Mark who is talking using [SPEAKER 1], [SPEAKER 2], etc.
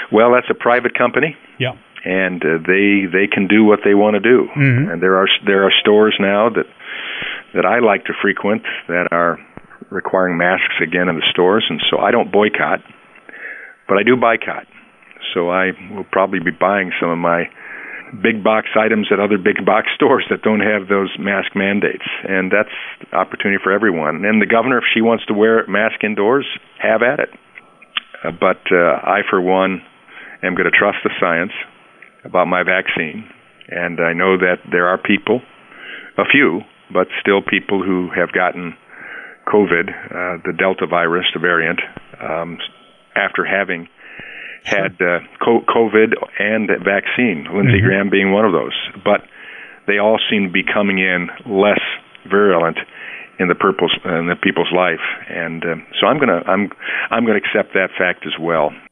[SPEAKER 1] Well, that's a private company.
[SPEAKER 2] Yeah.
[SPEAKER 1] And they can do what they want to do.
[SPEAKER 2] Mm-hmm.
[SPEAKER 1] And there are stores now that I like to frequent that are requiring masks again in the stores, and so I don't boycott, but I do boycott. So I will probably be buying some of my big box items at other big box stores that don't have those mask mandates, and that's opportunity for everyone. And the governor, if she wants to wear a mask indoors, have at it. But I, for one, am going to trust the science about my vaccine, and I know that there are people, a few, but still people who have gotten COVID, the Delta virus, the variant, after having had COVID and vaccine, Lindsey Graham being one of those. But they all seem to be coming in less virulent in the people's life, and so I'm gonna accept that fact as well.